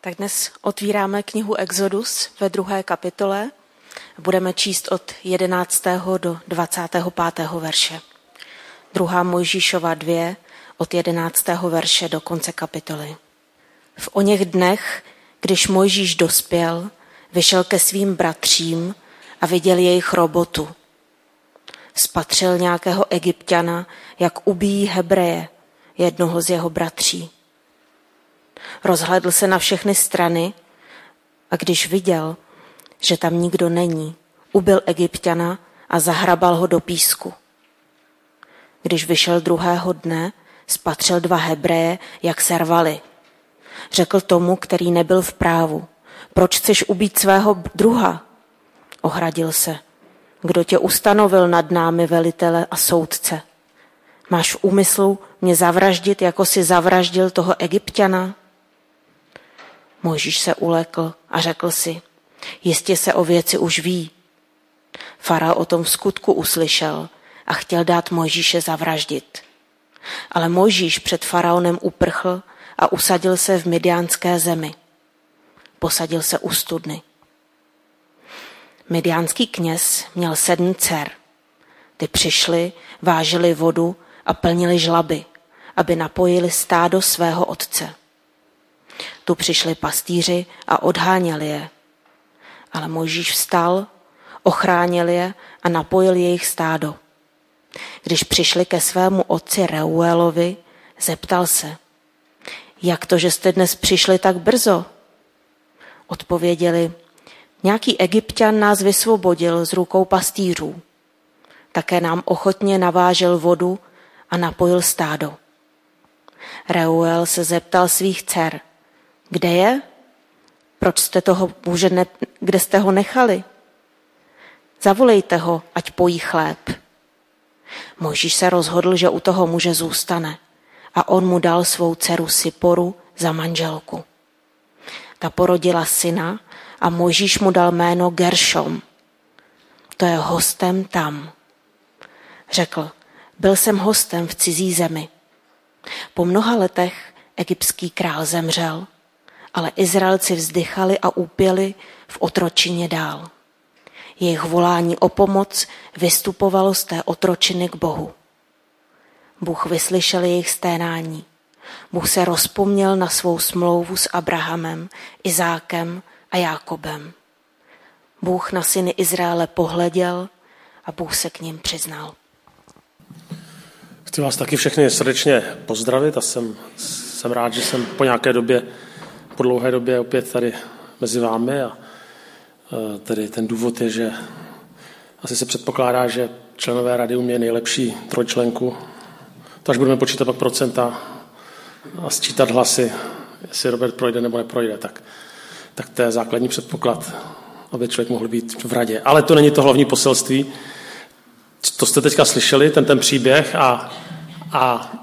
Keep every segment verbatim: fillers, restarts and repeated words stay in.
Tak dnes otvíráme knihu Exodus ve druhé kapitole a budeme číst od jedenáctého do dvacátého pátého verše. Druhá Mojžíšova dvě od jedenáctého verše do konce kapitoly. V oněch dnech, když Mojžíš dospěl, vyšel ke svým bratřím a viděl jejich robotu. Spatřil nějakého Egypťana, jak ubíjí Hebreje, jednoho z jeho bratří. Rozhlédl se na všechny strany a když viděl, že tam nikdo není, ubil Egypťana a zahrabal ho do písku. Když vyšel druhého dne, spatřil dva Hebreje, jak se rvali. Řekl tomu, který nebyl v právu: proč chceš ubít svého druha? Ohradil se: kdo tě ustanovil nad námi velitele a soudce? Máš v úmyslu mě zavraždit, jako si zavraždil toho Egypťana? Mojžíš se ulekl a řekl si: jistě se o věci už ví. Farao o tom v skutku uslyšel a chtěl dát Mojžíše zavraždit. Ale Mojžíš před faraonem uprchl a usadil se v Midiánské zemi. Posadil se u studny. Midiánský kněz měl sedm dcer. Ty přišli, vážili vodu a plnili žlaby, aby napojili stádo svého otce. Tu přišli pastýři a odháněli je. Ale Mojžíš vstal, ochránil je a napojil jejich stádo. Když přišli ke svému otci Reuelovi, zeptal se: jak to, že jste dnes přišli tak brzo? Odpověděli: nějaký Egypťan nás vysvobodil z rukou pastýřů. Také nám ochotně navážel vodu a napojil stádo. Reuel se zeptal svých dcer: kde je? Proč jste toho muže ne, kde jste ho nechali? Zavolejte ho, ať pojí chléb. Mojžíš se rozhodl, že u toho muže zůstane, a on mu dal svou dceru Siporu za manželku. Ta porodila syna a Mojžíš mu dal jméno Geršom. To je hostem tam. Řekl: byl jsem hostem v cizí zemi. Po mnoha letech egyptský král zemřel, ale Izraelci vzdychali a úpěli v otročině dál. Jejich volání o pomoc vystupovalo z té otročiny k Bohu. Bůh vyslyšel jejich sténání. Bůh se rozpomněl na svou smlouvu s Abrahamem, Izákem a Jákobem. Bůh na syny Izraele pohleděl a Bůh se k nim přiznal. Chci vás taky všechny srdečně pozdravit a jsem, jsem rád, že jsem po nějaké době, po dlouhé době opět tady mezi vámi. A tedy ten důvod je, že asi se předpokládá, že členové rady umějí nejlepší trojčlenku. To až budeme počítat pak procenta a sčítat hlasy, jestli Robert projde nebo neprojde, tak, tak to je základní předpoklad, aby člověk mohl být v radě. Ale to není to hlavní poselství. To jste teďka slyšeli, ten, ten příběh a, a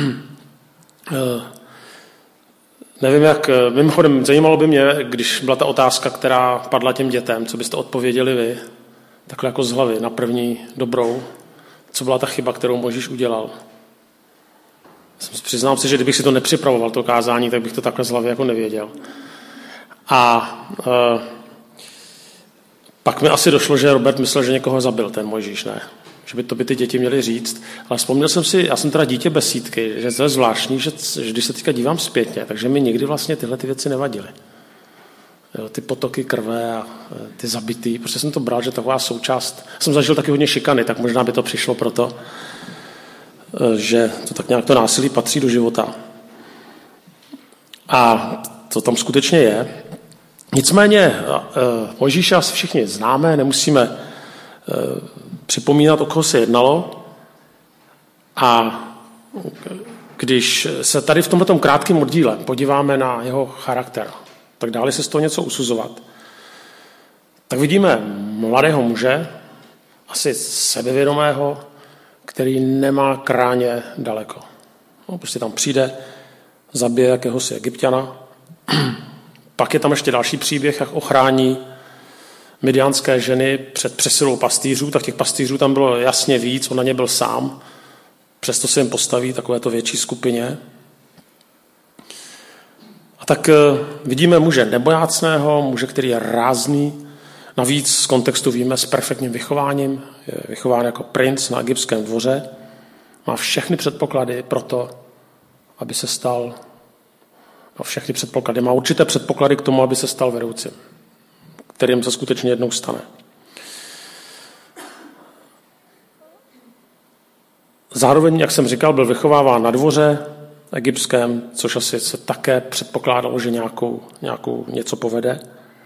nevím jak, mimochodem zajímalo by mě, když byla ta otázka, která padla těm dětem, co byste odpověděli vy, takhle jako z hlavy, na první dobrou, co byla ta chyba, kterou Mojžíš udělal. Přiznám si, že kdybych si to nepřipravoval, to kázání, tak bych to takhle z hlavy jako nevěděl. A e, pak mi asi došlo, že Robert myslel, že někoho zabil, ten Mojžíš, ne? Že by to by ty děti měly říct. Ale vzpomněl jsem si, já jsem teda dítě besídky, že to je zvláštní, že, že když se teďka dívám zpětně, takže mi nikdy vlastně tyhle ty věci nevadily. Jo, ty potoky krve a ty zabitý, prostě jsem to bral, že taková součást, jsem zažil taky hodně šikany, tak možná by to přišlo proto, že to tak nějak to násilí patří do života. A to tam skutečně je. Nicméně Mojžíše asi všichni známe, nemusíme připomínat, o koho se jednalo. A když se tady v tomto krátkém oddíle podíváme na jeho charakter, tak dále se z toho něco usuzovat, tak vidíme mladého muže, asi sebevědomého, který nemá kráně daleko. No, prostě tam přijde, zabije jakéhosi Egypťana. Pak je tam ještě další příběh, jak ochrání midiánské ženy před přesilou pastýřů, tak těch pastýřů tam bylo jasně víc, on na ně byl sám, přesto se jim postaví takovéto větší skupině. A A tak vidíme muže nebojácného, muže, který je rázný. Navíc z kontextu víme s perfektním vychováním. Je vychován jako princ na egyptském dvoře. Má všechny předpoklady pro to, aby se stal, má všechny předpoklady, má určité předpoklady k tomu, aby se stal vedoucím, kterým se skutečně jednou stane. Zároveň, jak jsem říkal, byl vychováván na dvoře egyptském, což asi se také předpokládalo, že nějakou, nějakou něco povede.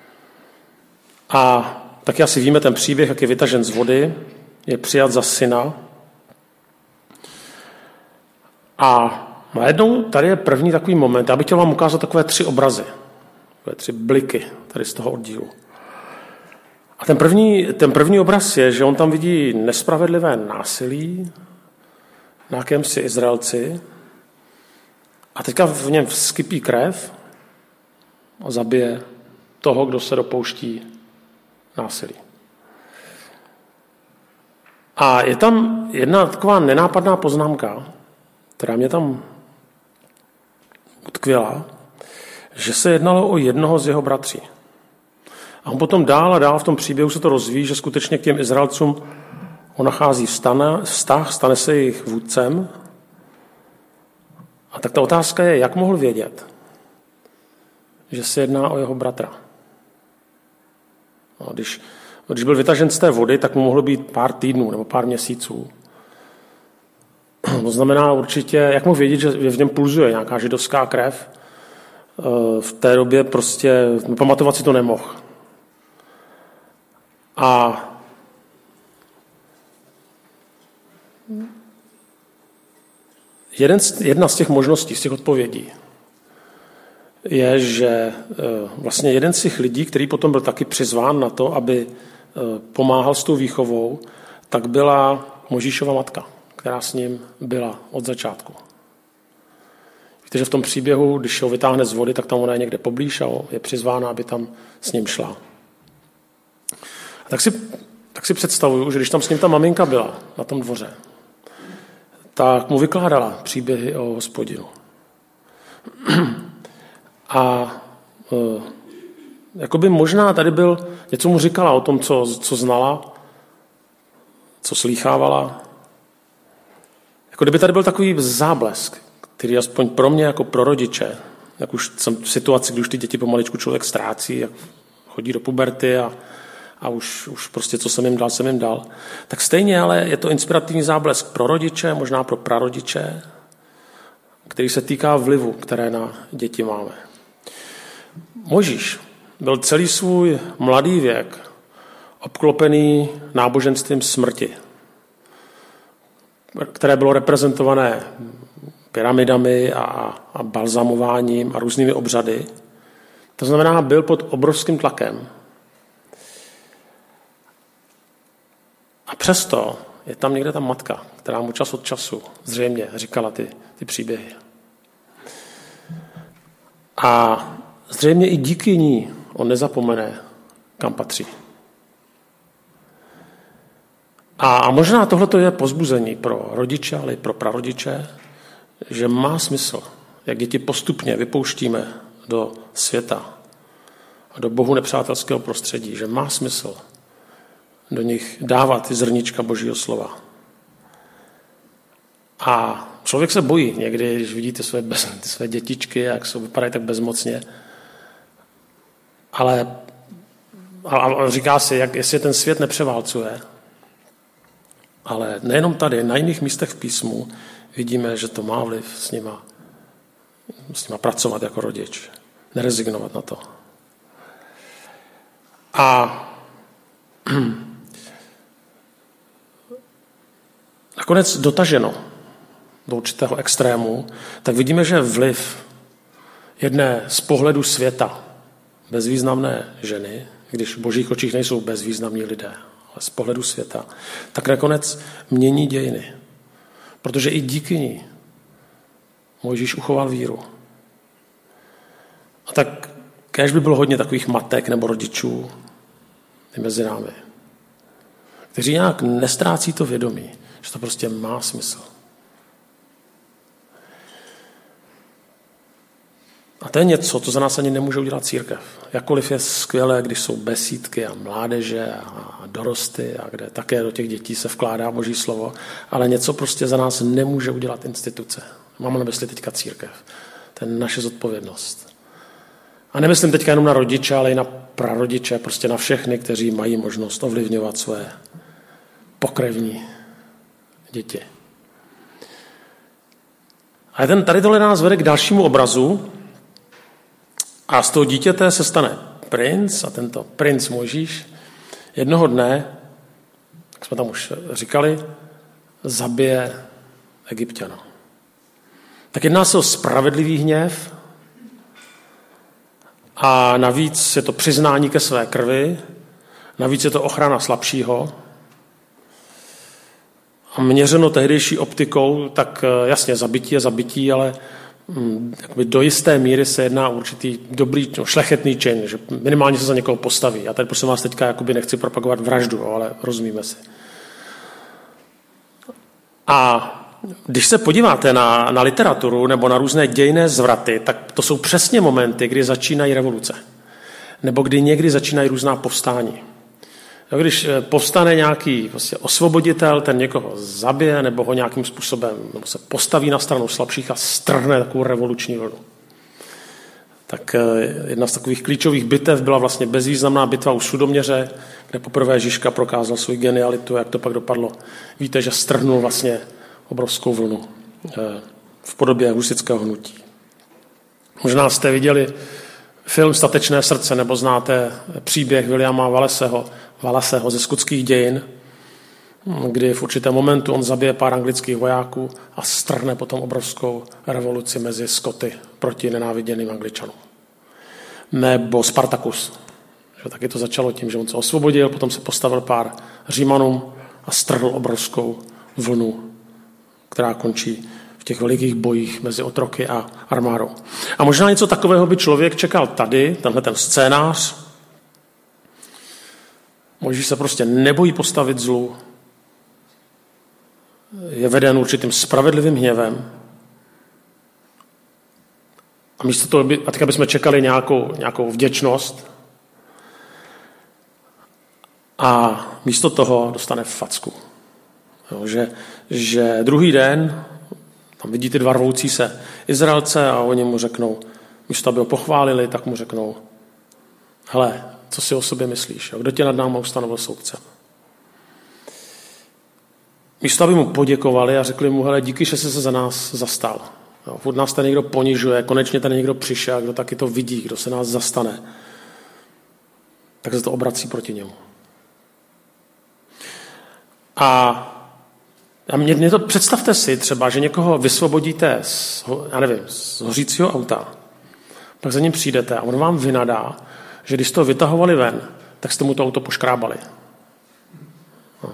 A taky asi víme ten příběh, jak je vytažen z vody, je přijat za syna. A najednou tady je první takový moment. Já bych chtěl vám ukázat takové tři obrazy, takové tři bliky tady z toho oddílu. A ten první, ten první obraz je, že on tam vidí nespravedlivé násilí na jakémsi Izraelci a teďka v něm vskypí krev a zabije toho, kdo se dopouští násilí. A je tam jedna taková nenápadná poznámka, která mě tam utkvěla, že se jednalo o jednoho z jeho bratří. A on potom dál a dál v tom příběhu se to rozvíjí, že skutečně k těm Izraelcům on nachází vztah, stane se jejich vůdcem. A tak ta otázka je, jak mohl vědět, že se jedná o jeho bratra. No, když, když byl vytažen z té vody, tak mu mohlo být pár týdnů nebo pár měsíců. To znamená určitě, jak mohl vědět, že v něm pulzuje nějaká židovská krev. V té době prostě pamatovat si to nemohl. A jeden z, jedna z těch možností, z těch odpovědí je, že vlastně jeden z těch lidí, který potom byl taky přizván na to, aby pomáhal s tou výchovou, tak byla Mojžíšova matka, která s ním byla od začátku. Víte, že v tom příběhu, když ho vytáhne z vody, tak tam ona je někde poblíž a je přizvána, aby tam s ním šla. A tak si, tak si představuju, že když tam s ním ta maminka byla na tom dvoře, tak mu vykládala příběhy o Hospodinu. A e, jakoby možná tady byl, něco mu říkala o tom, co, co znala, co slýchávala. Jako kdyby tady byl takový záblesk, který aspoň pro mě jako pro rodiče, jak už jsem v situaci, kdy už ty děti pomaličku člověk ztrácí, jak chodí do puberty a, a už, už prostě co jsem jim dal, jsem jim dal, tak stejně ale je to inspirativní záblesk pro rodiče, možná pro prarodiče, který se týká vlivu, které na děti máme. Mojžíš byl celý svůj mladý věk obklopený náboženstvím smrti, které bylo reprezentované pyramidami a, a balzamováním a různými obřady. To znamená, byl pod obrovským tlakem. A přesto je tam někde ta matka, která mu čas od času zřejmě říkala ty, ty příběhy. A zřejmě i díky ní on nezapomene, kam patří. A možná tohle je povzbuzení pro rodiče, ale i pro prarodiče, že má smysl, jak děti postupně vypouštíme do světa a do Bohu nepřátelského prostředí, že má smysl do nich dávat ty zrnička Božího slova. A člověk se bojí někdy, když vidíte své, bez, své dětičky, jak jsou, vypadají tak bezmocně. Ale a, a říká si, jak, jestli ten svět nepřeválcuje. Ale nejenom tady, na jiných místech v písmu vidíme, že to má vliv s nima, s nima pracovat jako rodič. Nerezignovat na to. A nakonec dotaženo do určitého extrému, tak vidíme, že vliv jedné z pohledu světa bezvýznamné ženy, když v Božích očích nejsou bezvýznamní lidé, ale z pohledu světa, tak nakonec mění dějiny. Protože i díky ní Mojžíš uchoval víru. A tak kéž by bylo hodně takových matek nebo rodičů i mezi námi, kteří nějak nestrácí to vědomí, že to prostě má smysl. A to je něco, co za nás ani nemůže udělat církev. Jakkoliv je skvělé, když jsou besídky a mládeže a dorosty, a kde také do těch dětí se vkládá Boží slovo, ale něco prostě za nás nemůže udělat instituce. Mám na mysli teďka církev. To je naše zodpovědnost. A nemyslím teďka jenom na rodiče, ale i na prarodiče, prostě na všechny, kteří mají možnost ovlivňovat své pokrevní děti. A ten, tady tohle nás vede k dalšímu obrazu a z toho dítěte se stane princ a tento princ Mojžíš jednoho dne, jak jsme tam už říkali, zabije Egypťana. Tak jedná se o spravedlivý hněv a navíc je to přiznání ke své krvi, navíc je to ochrana slabšího. A měřeno tehdejší optikou, tak jasně zabití je zabití, ale do jisté míry se jedná o určitý dobrý, no, šlechetný čin, že minimálně se za někoho postaví. Já tady prosím vás teďka jakoby nechci propagovat vraždu, ale rozumíme si. A když se podíváte na, na literaturu nebo na různé dějinné zvraty, tak to jsou přesně momenty, kdy začínají revoluce. Nebo kdy někdy začínají různá povstání. Když povstane nějaký prostě osvoboditel, ten někoho zabije nebo ho nějakým způsobem nebo se postaví na stranu slabších a strhne takovou revoluční vlnu. Tak jedna z takových klíčových bitev byla vlastně bezvýznamná bitva u Sudoměře, kde poprvé Žižka prokázal svou genialitu, jak to pak dopadlo. Víte, že strhnul vlastně obrovskou vlnu v podobě husitského hnutí. Možná jste viděli film Statečné srdce, nebo znáte příběh Williama Wallaceho, Wallaceho ze skotských dějin, kdy v určitém momentu on zabije pár anglických vojáků a strhne potom obrovskou revoluci mezi Skoty proti nenáviděným Angličanům. Nebo Spartacus. Že taky to začalo tím, že on se osvobodil, potom se postavil pár Římanům a strhl obrovskou vlnu, která končí v těch velikých bojích mezi otroky a armádou. A možná něco takového by člověk čekal tady, tenhle ten scénář. Mojžíš se prostě nebojí postavit zlu, je veden určitým spravedlivým hněvem. A místo toho, by, a teďka bychom čekali nějakou, nějakou vděčnost, a místo toho dostane facku. Jo, že, že druhý den tam vidí ty dva rvoucí se Izraelce a oni mu řeknou, místo aby ho pochválili, tak mu řeknou, hele, co si o sobě myslíš? Jo? Kdo tě nad náma ustanovil soudcem? Místo aby mu poděkovali a řekli mu, hele, díky, že jsi se za nás zastal. Jo? Furt nás tady někdo ponižuje, konečně tady někdo přišel, kdo taky to vidí, kdo se nás zastane. Tak se to obrací proti němu. A A mě, mě to představte si třeba, že někoho vysvobodíte z, já nevím, z hořícího auta, pak za ním přijdete a on vám vynadá, že když to vytahovali ven, tak jste mu to auto poškrábali. No.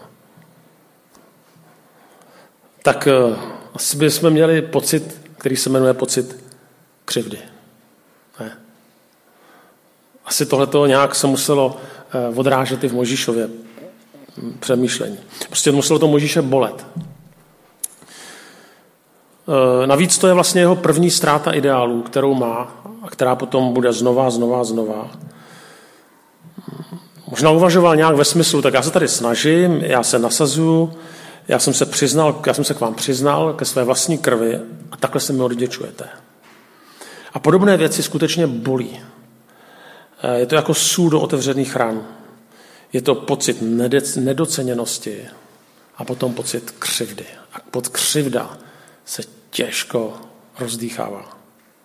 Tak uh, asi bychom měli pocit, který se jmenuje pocit křivdy. Ne. Asi tohleto nějak se muselo uh, odrážet i v Mojžíšově přemýšlení. Prostě muselo to Mojžíše bolet. Navíc to je vlastně jeho první ztráta ideálů, kterou má a která potom bude znova, znova, znova. Možná uvažoval nějak ve smyslu, tak já se tady snažím, já se nasazuju, já jsem se přiznal, já jsem se k vám přiznal ke své vlastní krvi a takhle se mi odděčujete. A podobné věci skutečně bolí. Je to jako sůl do otevřených ran. Je to pocit nedoceněnosti a potom pocit křivdy. A pod křivda se těžko rozdýchává.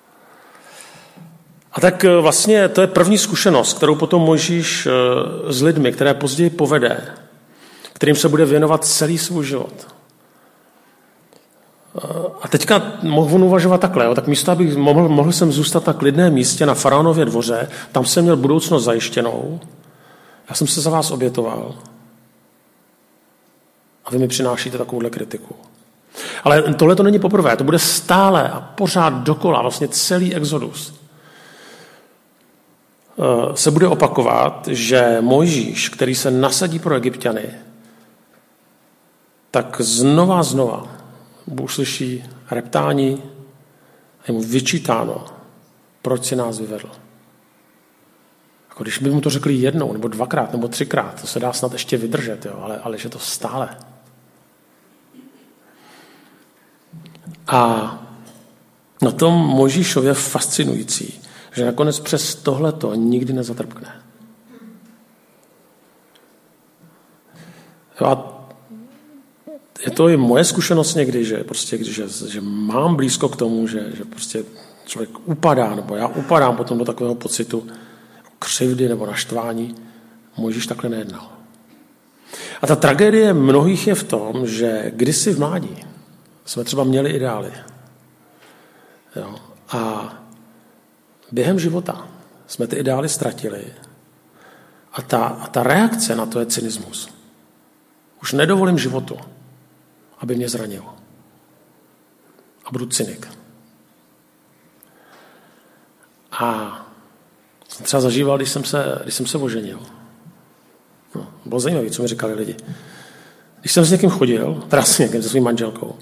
A tak vlastně to je první zkušenost, kterou potom Mojžíš s lidmi, které později povede, kterým se bude věnovat celý svůj život. A teďka mohu uvažovat takhle, jo? Tak místo, abych mohl, mohl jsem zůstat na klidném místě na faraonově dvoře, tam jsem měl budoucnost zajištěnou, já jsem se za vás obětoval a vy mi přinášíte takovouhle kritiku. Ale tohle to není poprvé, to bude stále a pořád dokola, vlastně celý exodus se bude opakovat, že Mojžíš, který se nasadí pro Egypťany, tak znova a znova uslyší reptání a je mu vyčítáno, proč si nás vyvedl. Jako když by mu to řekli jednou, nebo dvakrát, nebo třikrát, to se dá snad ještě vydržet, jo, ale, ale že to stále. A na tom Mojžíšově je fascinující, že nakonec přes tohleto nikdy nezatrpkne. Jo, a je to i moje zkušenost někdy, že, prostě, když, že mám blízko k tomu, že, že prostě člověk upadá, nebo já upadám potom do takového pocitu křivdy nebo naštvání. Mojžíš takhle nejednal. A ta tragédie mnohých je v tom, že kdysi v mládí jsme třeba měli ideály. Jo. A během života jsme ty ideály ztratili a ta, a ta reakce na to je cynismus. Už nedovolím životu, aby mě zranil. A budu cynik. A jsem třeba zažíval, když jsem se, když jsem se oženil. No, bylo zajímavé, co mi říkali lidi. Když jsem s někým chodil, teda s někým, se svým manželkou,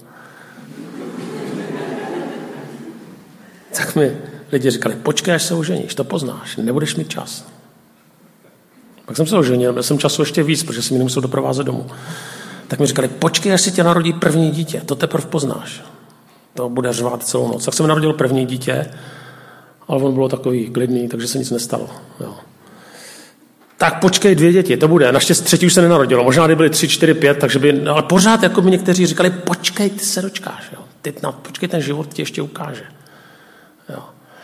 tak mi lidi říkali, počkej, až se oženíš, to poznáš, nebudeš mít čas. Pak jsem se oženil, měl jsem času ještě víc, protože jsem ji nemusel doprovázet domů. Tak mi říkali, počkej, až si tě narodí první dítě, to teprve poznáš. To bude řvát celou noc. Tak jsem narodil první dítě, ale on bylo takový klidný, takže se nic nestalo. Jo. Tak počkej, dvě děti, to bude. Naštěstí třetí už se nenarodilo. Možná by byly tři, čtyři, pět, takže by, ale pořád jako mi někteří říkali, počkej, ty se dočkáš. Jo. Ty, no, počkej, ten život ti ještě ukáže. Jo.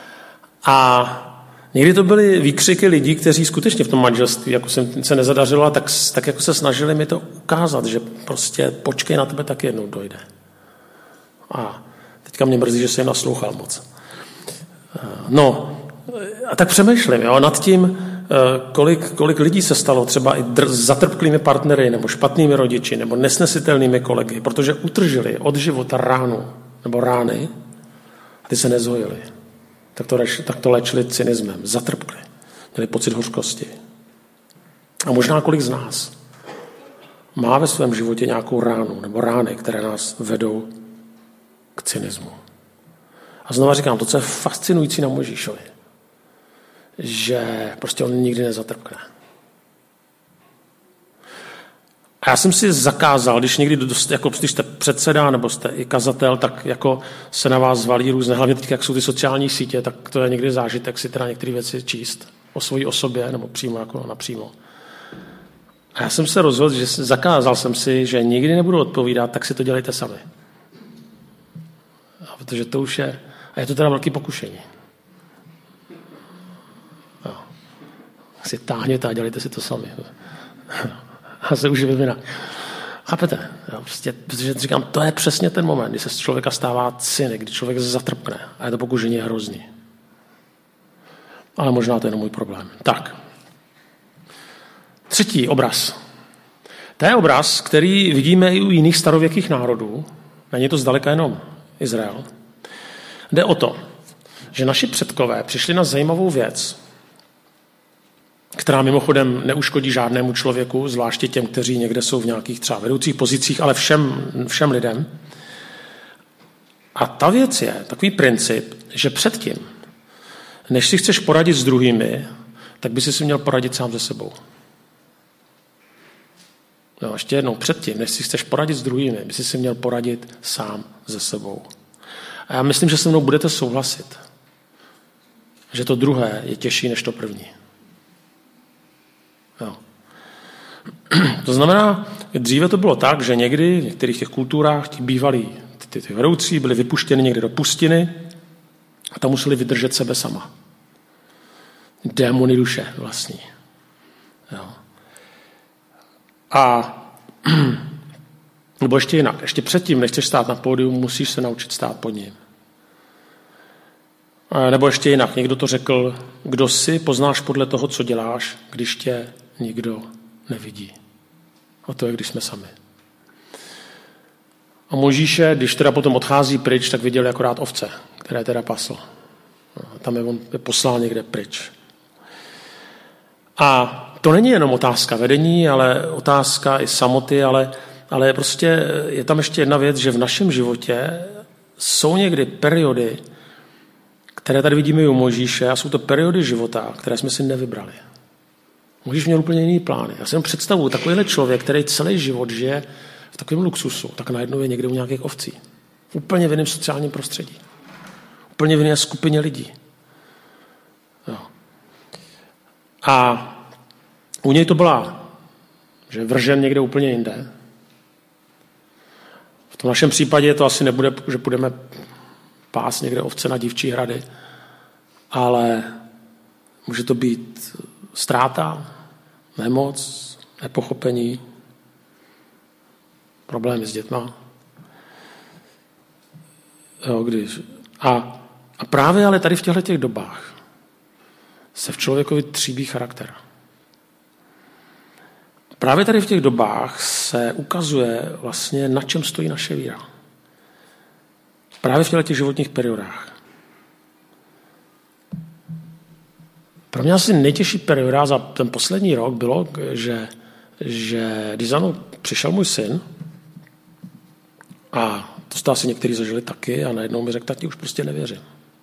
A někdy to byly výkřiky lidí, kteří skutečně v tom manželství, jako jsem se nezadařilo, tak, tak jako se snažili mi to ukázat, že prostě počkej, na tebe tak jednou dojde. A teďka mě mrzí, že jsem naslouchal moc. No, a tak přemýšlím jo, nad tím, kolik, kolik lidí se stalo třeba i dr- zatrpklými partnery, nebo špatnými rodiči, nebo nesnesitelnými kolegy, protože utržili od života ránu, nebo rány, a ty se nezhojili. Tak to, reš, tak to léčili cynismem, zatrpkli, měli pocit hořkosti. A možná kolik z nás má ve svém životě nějakou ránu, nebo rány, které nás vedou k cynismu. A znova říkám, to, co je fascinující na Mojžíšovi, že prostě on nikdy nezatrpkne. A já jsem si zakázal, když někdy, dost, jako když jste předseda nebo jste i kazatel, tak jako se na vás zvalí různé, hlavně teď, jak jsou ty sociální sítě, tak to je někdy zážitek si teda některé věci číst o svojí osobě nebo přímo jako napřímo. A já jsem se rozhodl, že zakázal jsem si, že nikdy nebudu odpovídat, tak si to dělejte sami. A protože to už je, a je to teda velký pokušení. Jo. Si táhněte a dělejte si to sami. A se uživím jinak. Chápete? Jo, prostě, protože říkám, to je přesně ten moment, kdy se z člověka stává cynik, kdy člověk zatrpkne. A je to pokušení je hrozný. Ale možná to je jenom můj problém. Tak. Třetí obraz. To je obraz, který vidíme i u jiných starověkých národů. Není to zdaleka jenom Izrael. Jde o to, že naši předkové přišli na zajímavou věc, která mimochodem neuškodí žádnému člověku, zvláště těm, kteří někde jsou v nějakých třeba vedoucích pozicích, ale všem, všem lidem. A ta věc je takový princip, že předtím, než si chceš poradit s druhými, tak by si si měl poradit sám se sebou. No, ještě jednou, předtím, než si chceš poradit s druhými, by si si měl poradit sám se sebou. A já myslím, že se mnou budete souhlasit, že to druhé je těžší než to první. Jo. To znamená, dříve to bylo tak, že někdy v některých těch kulturách ti bývalí ty, ty vedoucí byli vypuštěni někde do pustiny a tam museli vydržet sebe sama. Démony duše vlastní. Jo. A nebo ještě jinak, ještě předtím, než chceš stát na pódiu, musíš se naučit stát pod ním. A nebo ještě jinak, někdo to řekl, kdo jsi, poznáš podle toho, co děláš, když tě nikdo nevidí. A to je, když jsme sami. A Mojžíše, když teda potom odchází pryč, tak viděl akorát ovce, které teda pasl. A tam je on je poslal někde pryč. A to není jenom otázka vedení, ale otázka i samoty, ale, ale prostě je tam ještě jedna věc, že v našem životě jsou někdy periody, které tady vidíme i u Mojžíše, a jsou to periody života, které jsme si nevybrali. Mojžíš měl úplně jiný plány. Já si jen představuji, takovýhle člověk, který celý život žije v takovém luxusu, tak najednou je někde u nějakých ovcí. V úplně v jiném sociálním prostředí. Úplně v jiné skupině lidí. Jo. A u něj to byla, že vržen někde úplně jinde. V tom našem případě to asi nebude, že půjdeme pás někde ovce na dívčí hrady, ale může to být ztráta, nemoc, nepochopení, problémy s dětma. Jo, když. A, a právě ale tady v těchto těch dobách se v člověkovi tříbí charakter. Právě tady v těch dobách se ukazuje vlastně, na čem stojí naše víra. Právě v těchto těch životních periodách. Pro mě asi nejtěžší perioda za ten poslední rok bylo, že, že když za mnou přišel můj syn, a to jste asi někteří zažili taky, a najednou mi řekl, tati, už prostě nevěřím.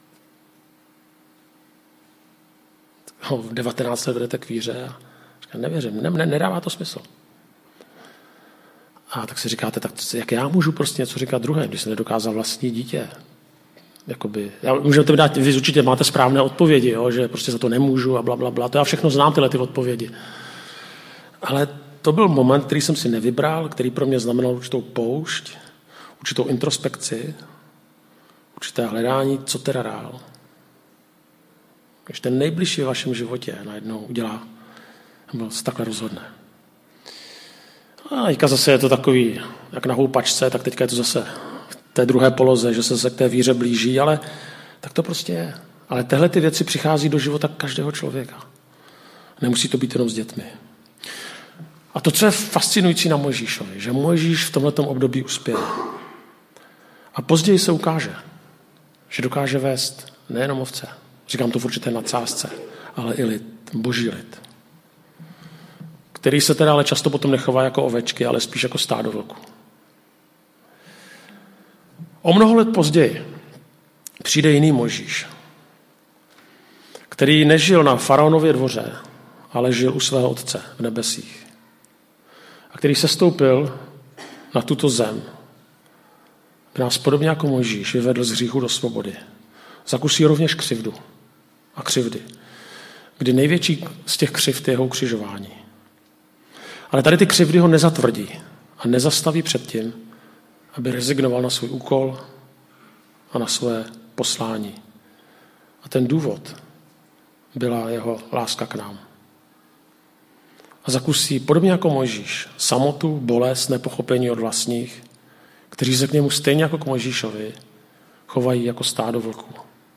V devatenáct let vedete k víře a říkám, nevěřím, ne, ne, nedává to smysl. A tak si říkáte, tak jak já můžu prostě něco říkat druhém, když jsem nedokázal vlastní dítě? Jakoby, já, můžete mi dát, vy určitě máte správné odpovědi, jo, že prostě za to nemůžu a bla, bla, bla. To já všechno znám, tyhle ty odpovědi. Ale to byl moment, který jsem si nevybral, který pro mě znamenal určitou poušť, určitou introspekci, určité hledání, co teda dál. Když ten nejbližší v vašem životě najednou udělá, nebo se takhle rozhodne. A teďka zase je to takový, jak na houpačce, tak teďka je to zase v té druhé poloze, že se, se k té víře blíží, ale tak to prostě je. Ale tyhle ty věci přichází do života každého člověka. Nemusí to být jenom s dětmi. A to, co je fascinující na Mojžíšovi, že Mojžíš v tomhletom období uspěje. A později se ukáže, že dokáže vést nejenom ovce, říkám to v určité nadsázce, ale i lid, boží lid, který se teda ale často potom nechová jako ovečky, ale spíš jako stádo vlků. O mnoho let později přijde jiný Mojžíš, který nežil na faraonově dvoře, ale žil u svého otce v nebesích. A který sestoupil na tuto zem, by nás podobně jako Mojžíš vyvedl z hříchu do svobody. Zakusí rovněž křivdu a křivdy, kdy největší z těch křivd je jeho ukřižování. Ale tady ty křivdy ho nezatvrdí a nezastaví před tím, aby rezignoval na svůj úkol a na své poslání. A ten důvod byla jeho láska k nám. A zakusí, podobně jako Mojžíš, samotu, bolest, nepochopení od vlastních, kteří se k němu stejně jako k Mojžíšovi chovají jako stádo vlků.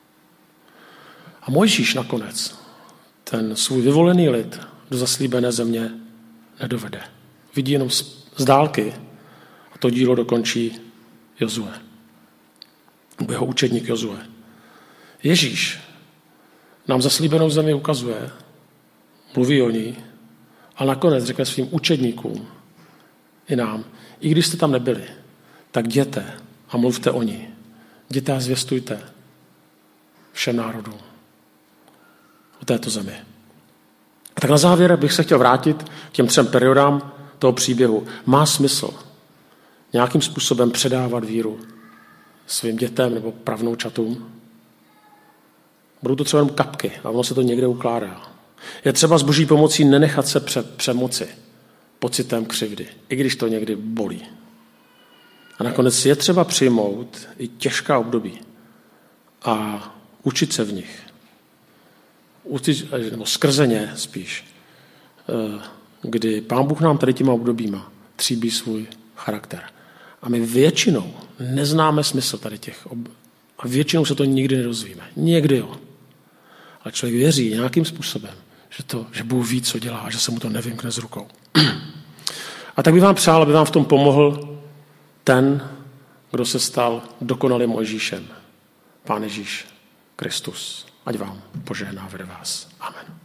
A Mojžíš nakonec ten svůj vyvolený lid do zaslíbené země nedovede. Vidí jenom z dálky a to dílo dokončí Jozue. Nebo jeho učedník Jozue. Ježíš nám zaslíbenou zemi ukazuje, mluví o ní a nakonec řekne svým učedníkům i nám, i když jste tam nebyli, tak jděte a mluvte o ní. Jděte a zvěstujte všem národům o této zemi. A tak na závěr bych se chtěl vrátit k těm třem periodám toho příběhu. Má smysl nějakým způsobem předávat víru svým dětem nebo pravnoučatům? Budou to třeba jenom kapky a ono se to někde ukládá. Je třeba s boží pomocí nenechat se pře- přemoci pocitem křivdy, i když to někdy bolí. A nakonec je třeba přijmout i těžká období a učit se v nich. Učit, nebo skrze ně spíš, kdy Pán Bůh nám tady těma obdobíma tříbí svůj charakter. A my většinou neznáme smysl tady těch ob... a většinou se to nikdy nedozvíme. Někdy jo. Ale člověk věří nějakým způsobem, že, to, že Bůh ví, co dělá a že se mu to nevymkne z rukou. A tak bych vám přál, aby vám v tom pomohl ten, kdo se stal dokonalým Mojžíšem, Pán Ježíš Kristus. Ať vám požehná, vede vás. Amen.